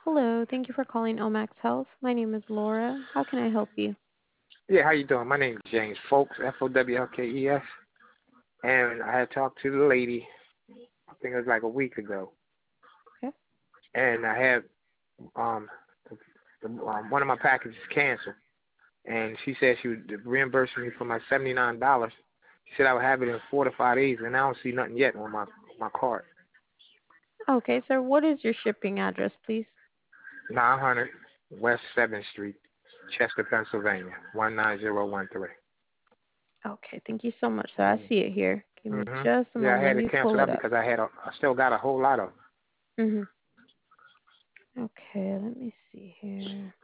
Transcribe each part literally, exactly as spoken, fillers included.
Hello, thank you for calling Omax Health. My name is Laura. How can I help you? Yeah, how you doing? My name is James Folks, F O W L K E S, and I had talked to the lady, I think it was like a week ago, Okay. and I had um, the, um one of my packages canceled, and she said she would reimburse me for my seventy-nine dollars. She said I would have it in four to five days, and I don't see nothing yet on my my card. Okay, sir, what is your shipping address, please? nine hundred West seventh Street, Chester, Pennsylvania, one nine zero one three. Okay, thank you so much, sir. I see it here. Give me Mhm. just a Yeah, I moment. Let had me it pull canceled it out up. because I had a, I still got a whole lot of. Mhm. Okay, let me see here.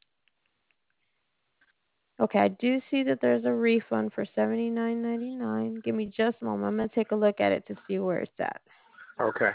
Okay, I do see that there's a refund for seventy-nine ninety-nine. Give me just a moment. I'm gonna take a look at it to see where it's at. Okay.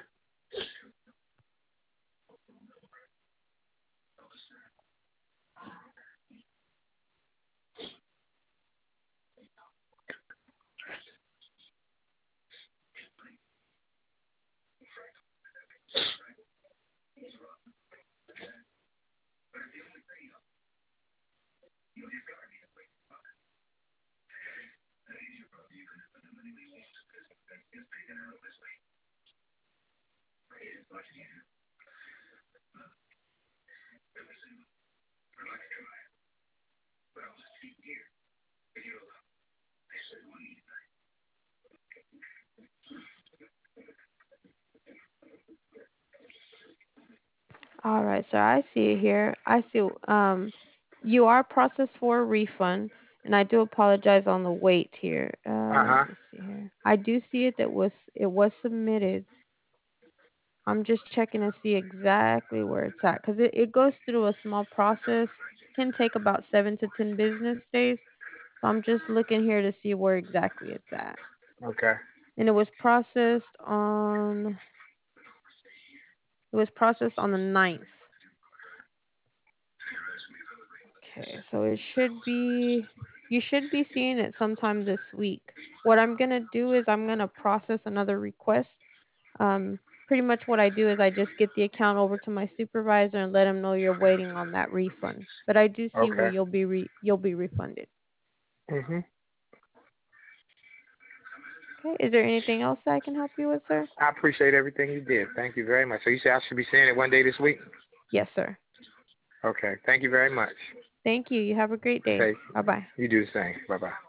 All right, sir. I see it here. I see. Um, you are processed for a refund, and I do apologize on the wait here. Uh, Uh let huh. me see here. I do see it that was it was submitted. I'm just checking to see exactly where it's at because it, it goes through a small process. Can take about seven to ten business days. So I'm just looking here to see where exactly it's at. Okay. And it was processed on it was processed on the ninth. Okay, so it should be you should be seeing it sometime this week. What I'm gonna do is I'm gonna process another request. Um, pretty much what I do is I just get the account over to my supervisor and let him know you're waiting on that refund. But I do see where Okay. you'll be re- you'll be refunded. Mhm. Okay, is there anything else that I can help you with, sir? I appreciate everything you did. Thank you very much. So you say I should be seeing it one day this week? Yes, sir. Okay. Thank you very much. Thank you. You have a great day. Okay. Bye bye. You do the same. Bye bye.